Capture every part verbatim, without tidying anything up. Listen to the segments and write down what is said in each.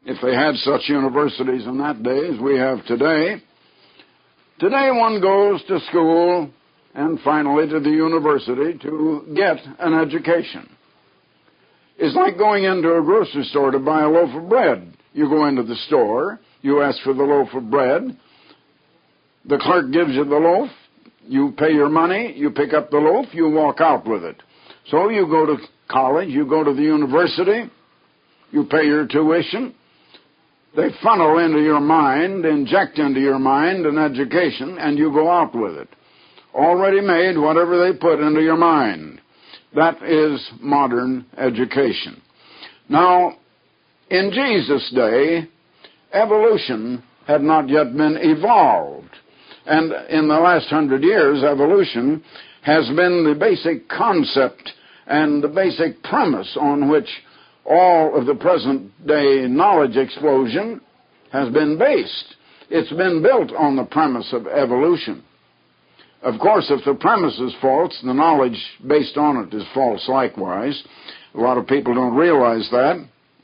if they had such universities in that day as we have today. Today one goes to school and finally to the university to get an education. It's like going into a grocery store to buy a loaf of bread. You go into the store, you ask for the loaf of bread, the clerk gives you the loaf, you pay your money, you pick up the loaf, you walk out with it. So you go to college, you go to the university, you pay your tuition, they funnel into your mind, inject into your mind an education, and you go out with it. Already made, whatever they put into your mind. That is modern education. Now, in Jesus' day, evolution had not yet been evolved. And in the last hundred years, evolution has been the basic concept and the basic premise on which all of the present-day knowledge explosion has been based. It's been built on the premise of evolution. Of course, if the premise is false, the knowledge based on it is false likewise. A lot of people don't realize that.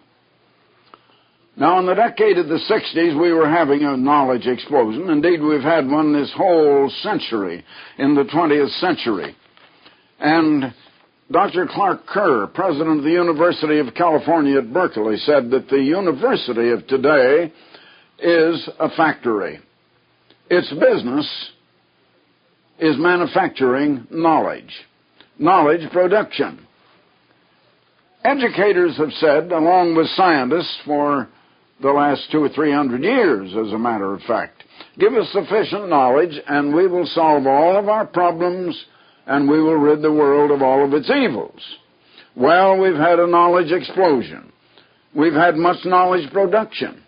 Now, in the decade of the sixties, we were having a knowledge explosion. Indeed, we've had one this whole century, in the twentieth century. And Doctor Clark Kerr, president of the University of California at Berkeley, said that the university of today is a factory. Its business is manufacturing knowledge, knowledge production. Educators have said, along with scientists for the last two or three hundred years, as a matter of fact, give us sufficient knowledge and we will solve all of our problems and we will rid the world of all of its evils. Well, we've had a knowledge explosion. We've had much knowledge production.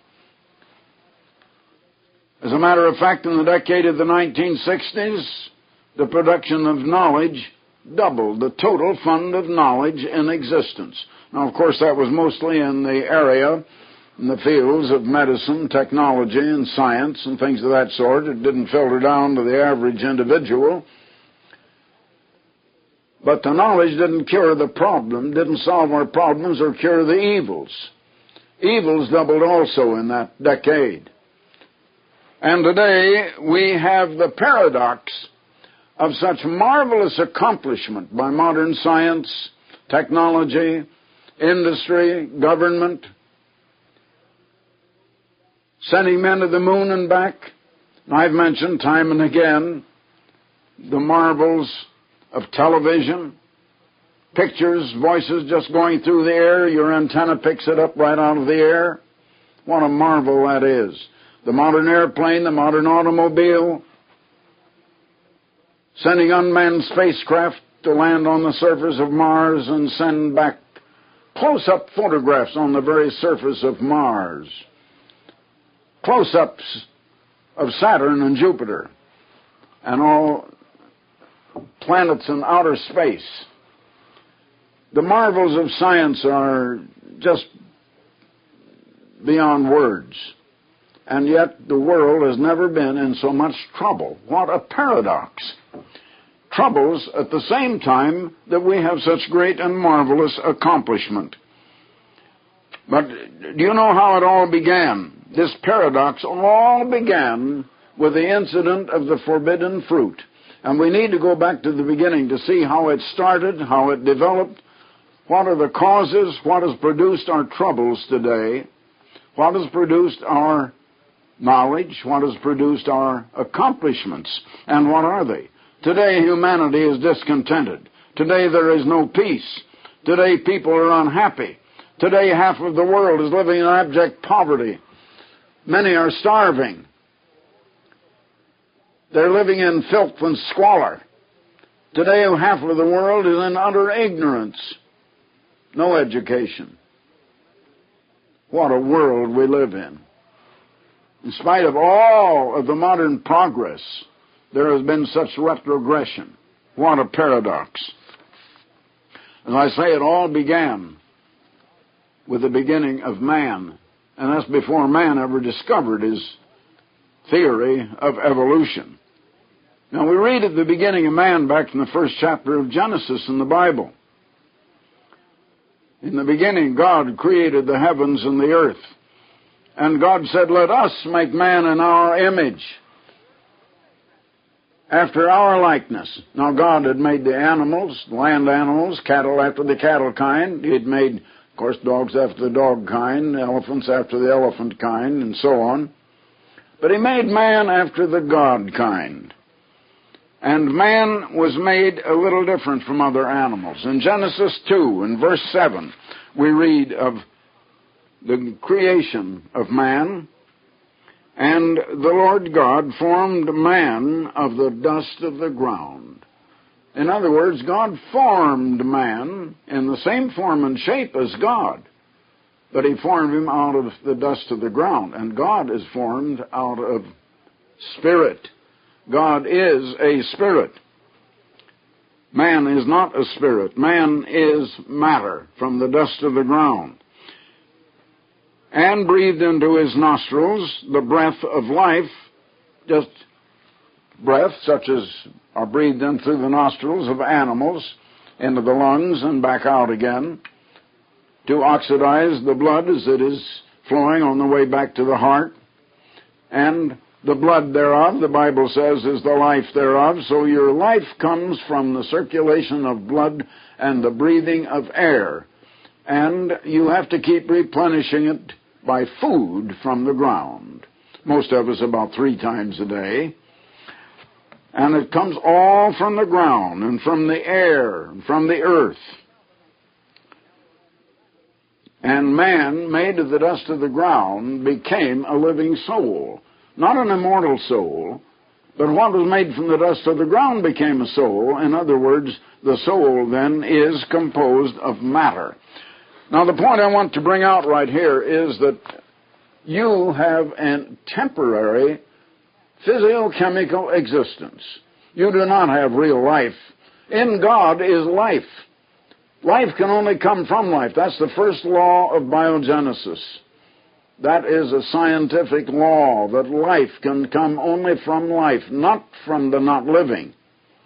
As a matter of fact, in the decade of the nineteen sixties, the production of knowledge doubled the total fund of knowledge in existence. Now, of course, that was mostly in the area, in the fields of medicine, technology, and science, and things of that sort. It didn't filter down to the average individual. But the knowledge didn't cure the problem, didn't solve our problems or cure the evils. Evils doubled also in that decade. And today we have the paradox of such marvelous accomplishment by modern science, technology, industry, government, sending men to the moon and back. I've mentioned time and again the marvels of television, pictures, voices just going through the air. Your antenna picks it up right out of the air. What a marvel that is. The modern airplane, the modern automobile, sending unmanned spacecraft to land on the surface of Mars and send back close-up photographs on the very surface of Mars. Close-ups of Saturn and Jupiter and all planets in outer space. The marvels of science are just beyond words. And yet the world has never been in so much trouble. What a paradox. Troubles at the same time that we have such great and marvelous accomplishment. But do you know how it all began? This paradox all began with the incident of the forbidden fruit. And we need to go back to the beginning to see how it started, how it developed, what are the causes, what has produced our troubles today, what has produced our knowledge, what has produced our accomplishments, and what are they? Today humanity is discontented. Today there is no peace. Today people are unhappy. Today half of the world is living in abject poverty. Many are starving. They're living in filth and squalor. Today half of the world is in utter ignorance. No education. What a world we live in. In spite of all of the modern progress, there has been such retrogression. What a paradox. As I say, it all began with the beginning of man, and that's before man ever discovered his theory of evolution. Now, we read at the beginning of man back in the first chapter of Genesis in the Bible. In the beginning, God created the heavens and the earth. And God said, let us make man in our image, after our likeness. Now God had made the animals, land animals, cattle after the cattle kind. He had made, of course, dogs after the dog kind, elephants after the elephant kind, and so on. But he made man after the God kind. And man was made a little different from other animals. In Genesis two, in verse seven, we read of the creation of man. And the Lord God formed man of the dust of the ground. In other words, God formed man in the same form and shape as God, but he formed him out of the dust of the ground. And God is formed out of spirit. God is a spirit. Man is not a spirit. Man is matter from the dust of the ground. And breathed into his nostrils the breath of life, just breath such as are breathed in through the nostrils of animals into the lungs and back out again, to oxidize the blood as it is flowing on the way back to the heart. And the blood thereof, the Bible says, is the life thereof. So your life comes from the circulation of blood and the breathing of air. And you have to keep replenishing it by food from the ground. Most of us about three times a day. And it comes all from the ground and from the air and from the earth. And man, made of the dust of the ground, became a living soul. Not an immortal soul, but what was made from the dust of the ground became a soul. In other words, the soul then is composed of matter. Now, the point I want to bring out right here is that you have a temporary physiochemical existence. You do not have real life. In God is life. Life can only come from life. That's the first law of biogenesis. That is a scientific law, that life can come only from life, not from the not living.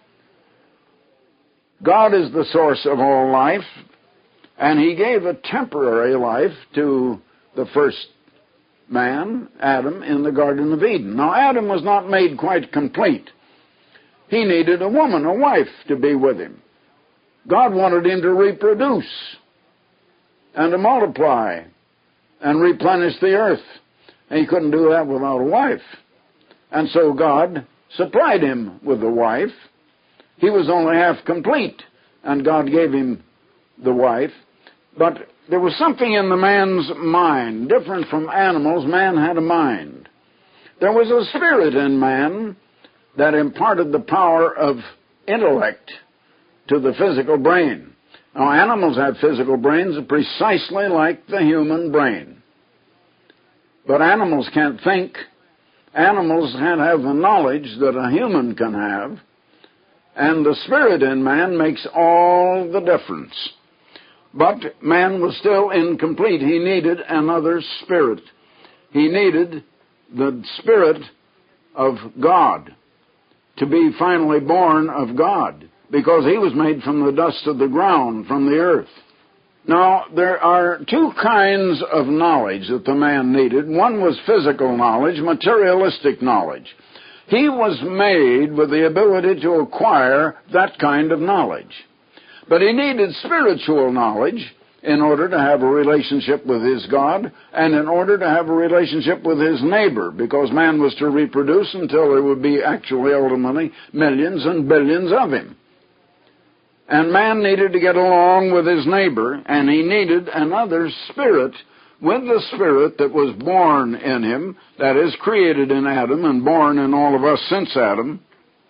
God is the source of all life. And he gave a temporary life to the first man, Adam, in the Garden of Eden. Now, Adam was not made quite complete. He needed a woman, a wife, to be with him. God wanted him to reproduce and to multiply and replenish the earth. And he couldn't do that without a wife. And so God supplied him with a wife. He was only half complete, and God gave him the wife. But there was something in the man's mind, different from animals. Man had a mind. There was a spirit in man that imparted the power of intellect to the physical brain. Now, animals have physical brains precisely like the human brain. But animals can't think. Animals can't have the knowledge that a human can have. And the spirit in man makes all the difference. But man was still incomplete. He needed another spirit. He needed the Spirit of God to be finally born of God, because he was made from the dust of the ground, from the earth. Now, there are two kinds of knowledge that the man needed. One was physical knowledge, materialistic knowledge. He was made with the ability to acquire that kind of knowledge. But he needed spiritual knowledge in order to have a relationship with his God and in order to have a relationship with his neighbor, because man was to reproduce until there would be actually ultimately millions and billions of him. And man needed to get along with his neighbor, and he needed another spirit with the spirit that was born in him, that is created in Adam and born in all of us since Adam.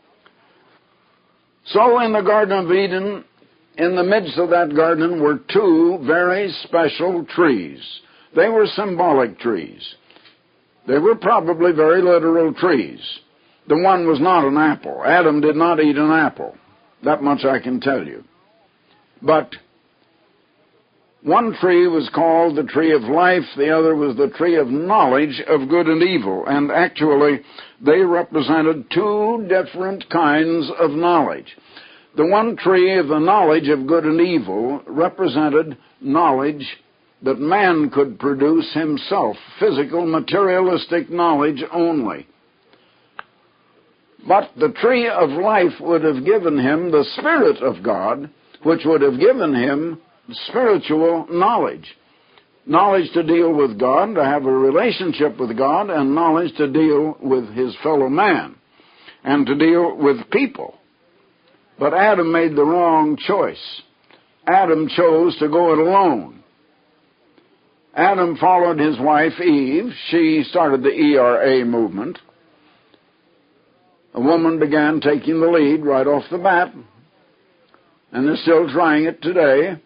So in the Garden of Eden, in the midst of that garden were two very special trees. They were symbolic trees. They were probably very literal trees. The one was not an apple. Adam did not eat an apple. That much I can tell you. But one tree was called the tree of life. The other was the tree of knowledge of good and evil. And actually, they represented two different kinds of knowledge. The one tree of the knowledge of good and evil represented knowledge that man could produce himself, physical, materialistic knowledge only. But the tree of life would have given him the Spirit of God, which would have given him spiritual knowledge. Knowledge to deal with God, to have a relationship with God, and knowledge to deal with his fellow man, and to deal with people. But Adam made the wrong choice. Adam chose to go it alone. Adam followed his wife Eve. She started the E R A movement. A woman began taking the lead right off the bat, and they're still trying it today.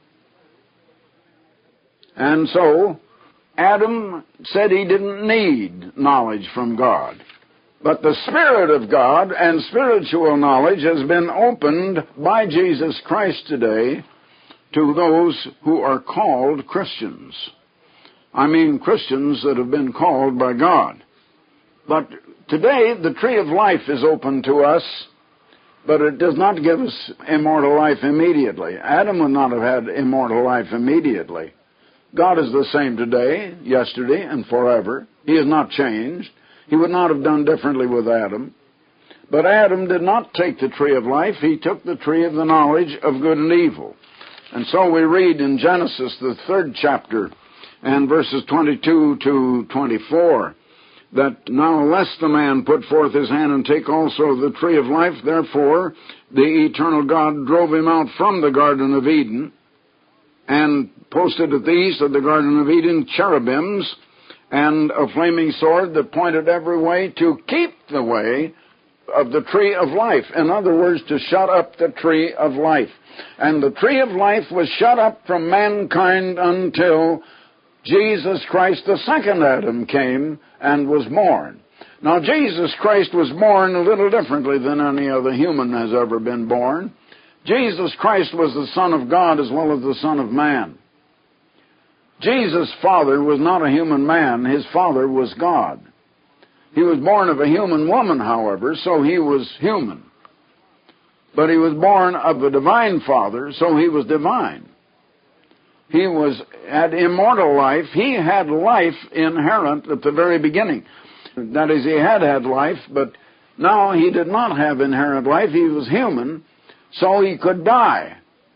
And so, Adam said he didn't need knowledge from God. But the Spirit of God and spiritual knowledge has been opened by Jesus Christ today to those who are called Christians. I mean Christians that have been called by God. But today, the tree of life is open to us, but it does not give us immortal life immediately. Adam would not have had immortal life immediately. God is the same today, yesterday, and forever. He has not changed. He would not have done differently with Adam. But Adam did not take the tree of life. He took the tree of the knowledge of good and evil. And so we read in Genesis, the third chapter, and verses twenty-two to twenty-four, that now lest the man put forth his hand and take also the tree of life, therefore the eternal God drove him out from the Garden of Eden, and posted at the east of the Garden of Eden cherubims and a flaming sword that pointed every way to keep the way of the tree of life. In other words, to shut up the tree of life. And the tree of life was shut up from mankind until Jesus Christ, the second Adam, came and was born. Now, Jesus Christ was born a little differently than any other human has ever been born. Jesus Christ was the Son of God as well as the Son of Man. Jesus' father was not a human man. His father was God. He was born of a human woman, however, so he was human. But he was born of a divine father, so he was divine. He was had immortal life. He had life inherent at the very beginning. That is, he had had life, but now he did not have inherent life. He was human, so he could die.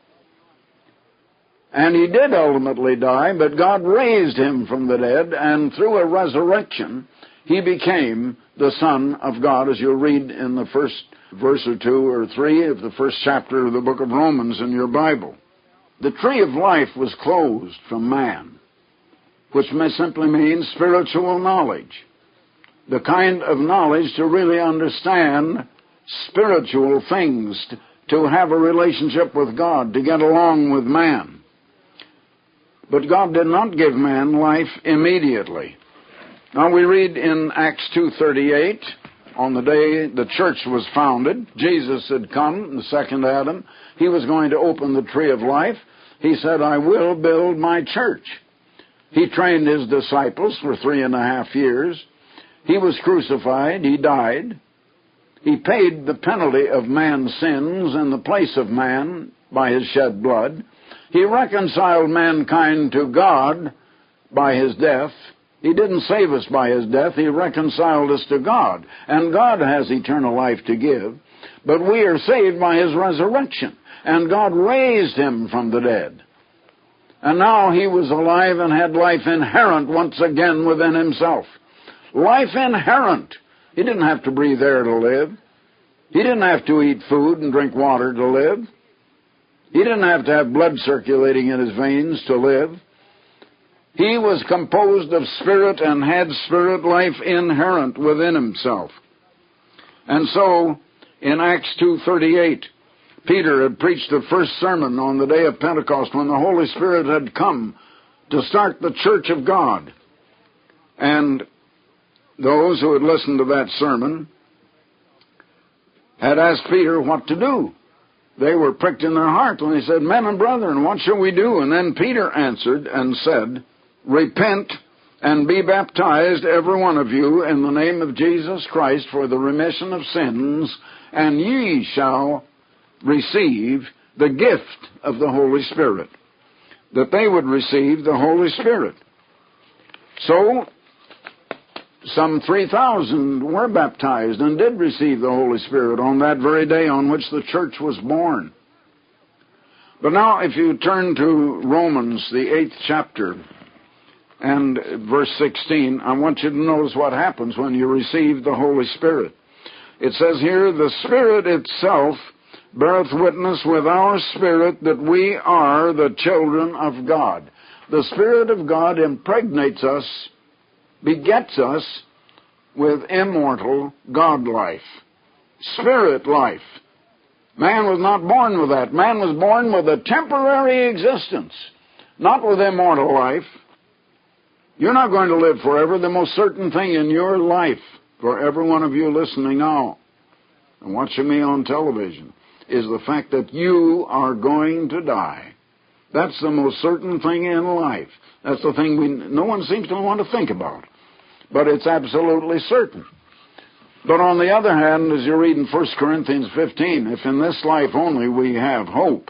And he did ultimately die, but God raised him from the dead, and through a resurrection, he became the Son of God, as you'll read in the first verse or two or three of the first chapter of the book of Romans in your Bible. The tree of life was closed from man, which may simply mean spiritual knowledge. The kind of knowledge to really understand spiritual things, to have a relationship with God, to get along with man. But God did not give man life immediately. Now we read in Acts two thirty-eight, on the day the church was founded, Jesus had come, the second Adam. He was going to open the tree of life. He said, I will build my church. He trained his disciples for three and a half years. He was crucified. He died. He paid the penalty of man's sins in the place of man by his shed blood. He reconciled mankind to God by his death. He didn't save us by his death. He reconciled us to God. And God has eternal life to give. But we are saved by his resurrection. And God raised him from the dead. And now he was alive and had life inherent once again within himself. Life inherent. He didn't have to breathe air to live. He didn't have to eat food and drink water to live. He didn't have to have blood circulating in his veins to live. He was composed of spirit and had spirit life inherent within himself. And so, in Acts two thirty-eight, Peter had preached the first sermon on the day of Pentecost when the Holy Spirit had come to start the church of God. And those who had listened to that sermon had asked Peter what to do. They were pricked in their heart when he said, Men and brethren, what shall we do? And then Peter answered and said, Repent and be baptized, every one of you, in the name of Jesus Christ for the remission of sins, and ye shall receive the gift of the Holy Spirit. that they would receive the Holy Spirit. So, some three thousand were baptized and did receive the Holy Spirit on that very day on which the church was born. But now, if you turn to Romans, the eighth chapter, and verse sixteen, I want you to notice what happens when you receive the Holy Spirit. It says here, the Spirit itself beareth witness with our spirit that we are the children of God. The Spirit of God impregnates us, begets us with immortal God life, spirit life. Man was not born with that. Man was born with a temporary existence, not with immortal life. You're not going to live forever. The most certain thing in your life, for every one of you listening now and watching me on television, is the fact that you are going to die. That's the most certain thing in life. That's the thing we, no one seems to want to think about. But it's absolutely certain. But on the other hand, as you read in First Corinthians fifteen, if in this life only we have hope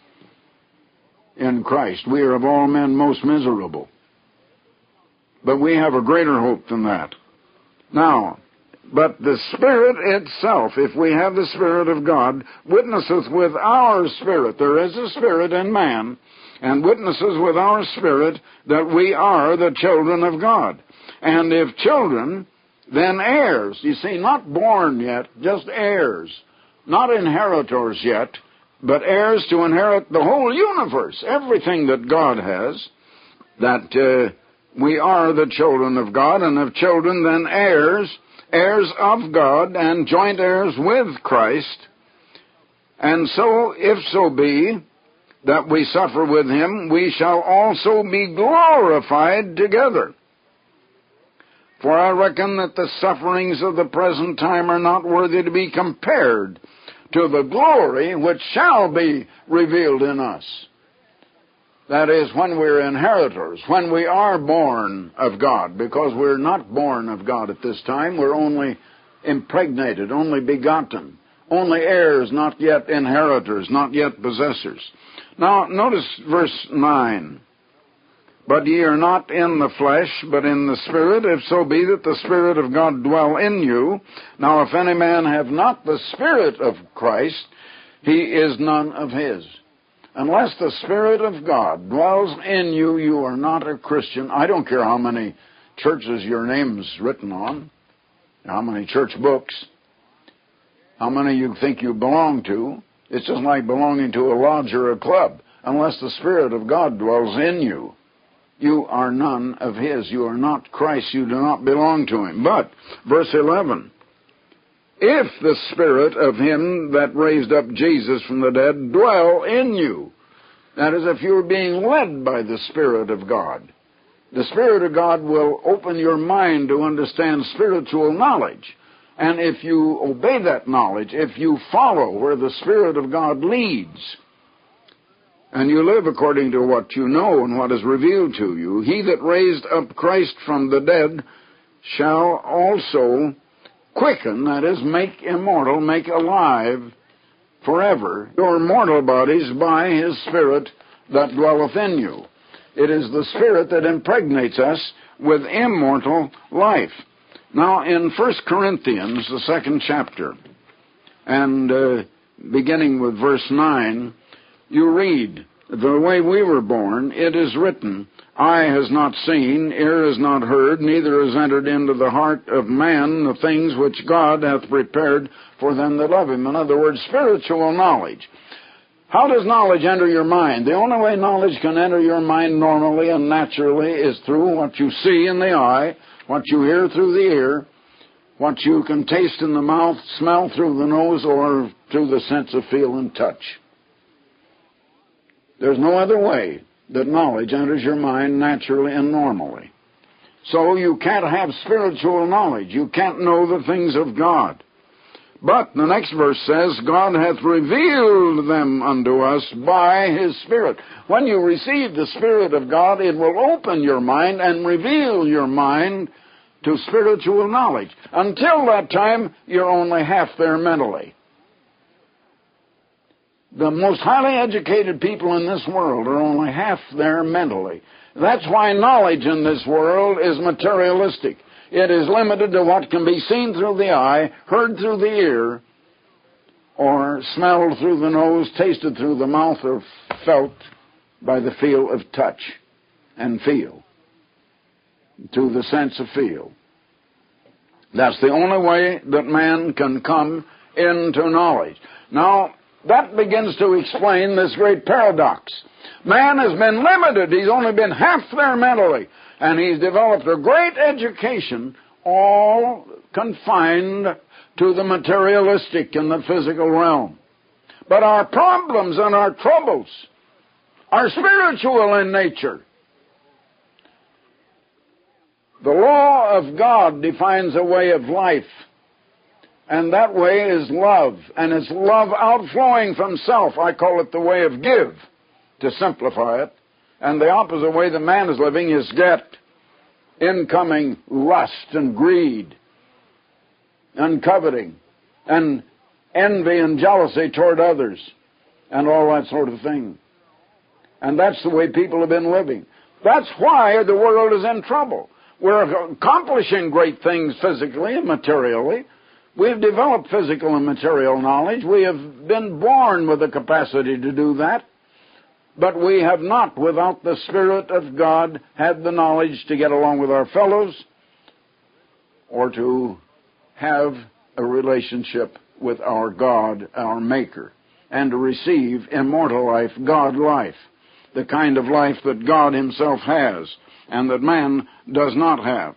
in Christ, we are of all men most miserable. But we have a greater hope than that. Now, but the Spirit itself, if we have the Spirit of God, witnesseth with our spirit. There is a spirit in man, and witnesses with our spirit that we are the children of God. And if children, then heirs. You see, not born yet, just heirs. Not inheritors yet, but heirs to inherit the whole universe, everything that God has, that uh, we are the children of God, and if children, then heirs, heirs of God, and joint heirs with Christ. And so, if so be that we suffer with him, we shall also be glorified together. For I reckon that the sufferings of the present time are not worthy to be compared to the glory which shall be revealed in us. That is, when we're inheritors, when we are born of God, because we're not born of God at this time, we're only impregnated, only begotten, only heirs, not yet inheritors, not yet possessors. Now, notice verse nine. But ye are not in the flesh, but in the Spirit, if so be that the Spirit of God dwell in you. Now, if any man have not the Spirit of Christ, he is none of his. Unless the Spirit of God dwells in you, you are not a Christian. I don't care how many churches your name's written on, how many church books, how many you think you belong to. It's just like belonging to a lodge or a club. Unless the Spirit of God dwells in you, you are none of his. You are not Christ. You do not belong to him. But, verse eleven, if the Spirit of him that raised up Jesus from the dead dwell in you, that is, if you're being led by the Spirit of God, the Spirit of God will open your mind to understand spiritual knowledge. And if you obey that knowledge, if you follow where the Spirit of God leads, and you live according to what you know and what is revealed to you, he that raised up Christ from the dead shall also quicken, that is, make immortal, make alive forever your mortal bodies by his Spirit that dwelleth in you. It is the Spirit that impregnates us with immortal life. Now, in First Corinthians, the second chapter, and uh, beginning with verse nine, you read, the way we were born, it is written, eye has not seen, ear has not heard, neither has entered into the heart of man the things which God hath prepared for them that love him. In other words, spiritual knowledge. How does knowledge enter your mind? The only way knowledge can enter your mind normally and naturally is through what you see in the eye, what you hear through the ear, what you can taste in the mouth, smell through the nose, or through the sense of feel and touch. There's no other way that knowledge enters your mind naturally and normally. So you can't have spiritual knowledge. You can't know the things of God. But the next verse says, God hath revealed them unto us by his Spirit. When you receive the Spirit of God, it will open your mind and reveal your mind to spiritual knowledge. Until that time, you're only half there mentally. The most highly educated people in this world are only half there mentally. That's why knowledge in this world is materialistic. It is limited to what can be seen through the eye, heard through the ear, or smelled through the nose, tasted through the mouth, or felt by the feel of touch and feel, through the sense of feel. That's the only way that man can come into knowledge. Now, that begins to explain this great paradox. Man has been limited. He's only been half there mentally. And he's developed a great education, all confined to the materialistic and the physical realm. But our problems and our troubles are spiritual in nature. The law of God defines a way of life. And that way is love. And it's love outflowing from self. I call it the way of give, to simplify it. And the opposite way the man is living is get. Incoming lust and greed and coveting and envy and jealousy toward others and all that sort of thing. And that's the way people have been living. That's why the world is in trouble. We're accomplishing great things physically and materially. We've developed physical and material knowledge. We have been born with the capacity to do that. But we have not, without the Spirit of God, had the knowledge to get along with our fellows or to have a relationship with our God, our Maker, and to receive immortal life, God life, the kind of life that God Himself has and that man does not have.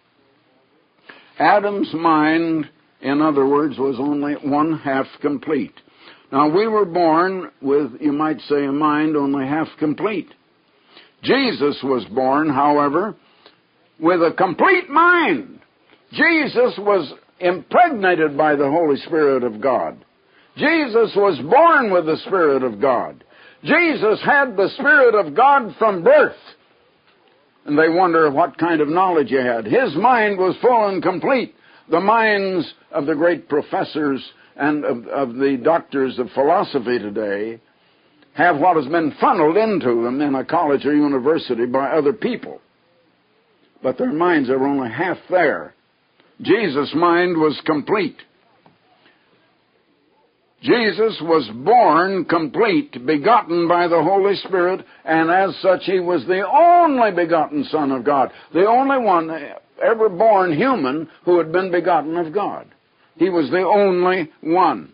Adam's mind, in other words, was only one half complete. Now, we were born with, you might say, a mind only half complete. Jesus was born, however, with a complete mind. Jesus was impregnated by the Holy Spirit of God. Jesus was born with the Spirit of God. Jesus had the Spirit of God from birth. And they wonder what kind of knowledge he had. His mind was full and complete. The minds of the great professors and of, of the doctors of philosophy today have what has been funneled into them in a college or university by other people. But their minds are only half there. Jesus' mind was complete. Jesus was born complete, begotten by the Holy Spirit, and as such he was the only begotten Son of God, the only one ever born human who had been begotten of God. He was the only one.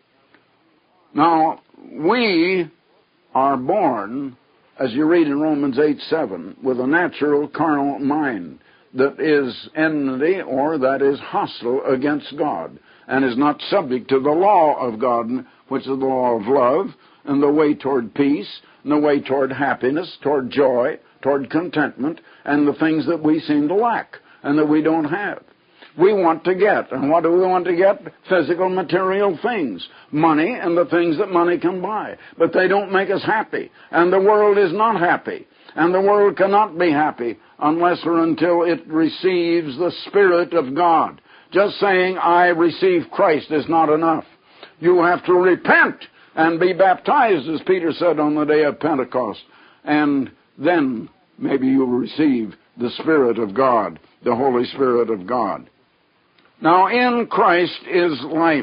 Now, we are born, as you read in Romans eight seven, with a natural carnal mind that is enmity or that is hostile against God and is not subject to the law of God, which is the law of love and the way toward peace and the way toward happiness, toward joy, toward contentment, and the things that we seem to lack and that we don't have. We want to get. And what do we want to get? Physical, material things. Money and the things that money can buy. But they don't make us happy. And the world is not happy. And the world cannot be happy unless or until it receives the Spirit of God. Just saying, I receive Christ is not enough. You have to repent and be baptized, as Peter said on the day of Pentecost. And then maybe you'll receive the Spirit of God, the Holy Spirit of God. Now, in Christ is life.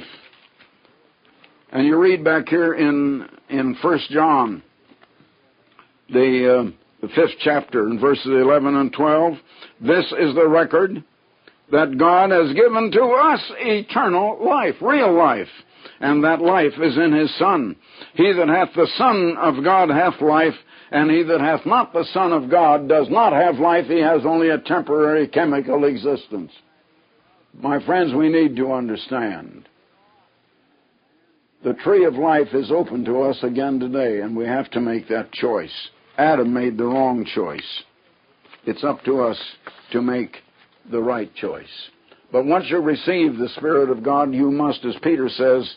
And you read back here in in First John, the, uh, the fifth chapter, in verses eleven and twelve, this is the record that God has given to us eternal life, real life, and that life is in His Son. He that hath the Son of God hath life, and he that hath not the Son of God does not have life. He has only a temporary chemical existence. My friends, we need to understand. The tree of life is open to us again today, and we have to make that choice. Adam made the wrong choice. It's up to us to make the right choice. But once you receive the Spirit of God, you must, as Peter says,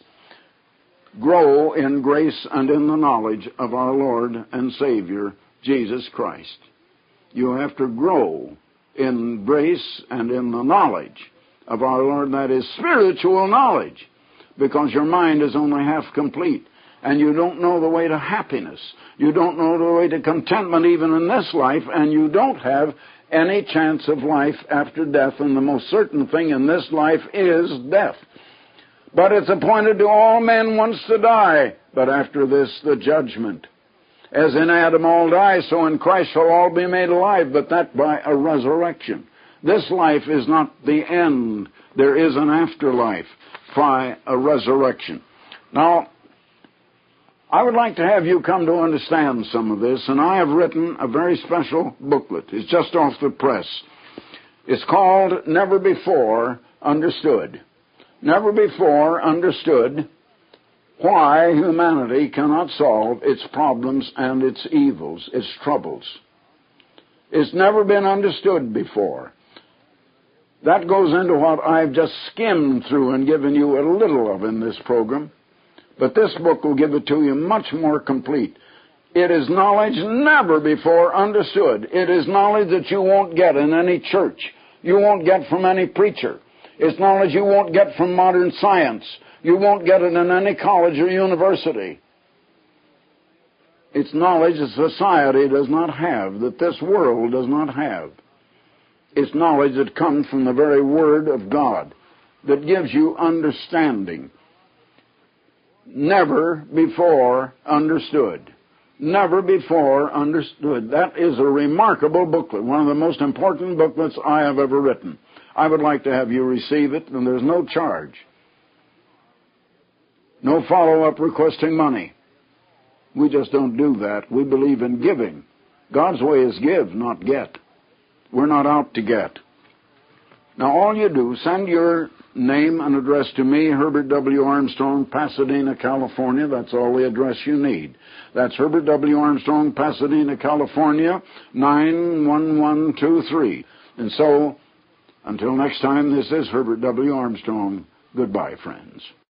grow in grace and in the knowledge of our Lord and Savior, Jesus Christ. You have to grow in grace and in the knowledge of our Lord, that is spiritual knowledge, because your mind is only half complete. and you don't know the way to happiness. You don't know the way to contentment even in this life, and you don't have any chance of life after death, and the most certain thing in this life is death. But it's appointed to all men once to die, but after this the judgment. As in Adam all die, so in Christ shall all be made alive, but that by a resurrection. This life is not the end. There is an afterlife by a resurrection. Now, I would like to have you come to understand some of this, and I have written a very special booklet. It's just off the press. It's called Never Before Understood. Never Before Understood Why Humanity Cannot Solve Its Problems and Its Evils, Its Troubles. It's never been understood before. That goes into what I've just skimmed through and given you a little of in this program. But this book will give it to you much more complete. It is knowledge never before understood. It is knowledge that you won't get in any church. You won't get from any preacher. It's knowledge you won't get from modern science. You won't get it in any college or university. It's knowledge that society does not have, that this world does not have. It's knowledge that comes from the very Word of God, that gives you understanding. Never before understood. Never before understood. That is a remarkable booklet, one of the most important booklets I have ever written. I would like to have you receive it, and there's no charge. No follow-up requesting money. We just don't do that. We believe in giving. God's way is give, not get. We're not out to get. Now, all you do, send your name and address to me, Herbert W. Armstrong, Pasadena, California. That's all the address you need. That's Herbert W. Armstrong, Pasadena, California, nine one one two three. And so, until next time, this is Herbert W. Armstrong. Goodbye, friends.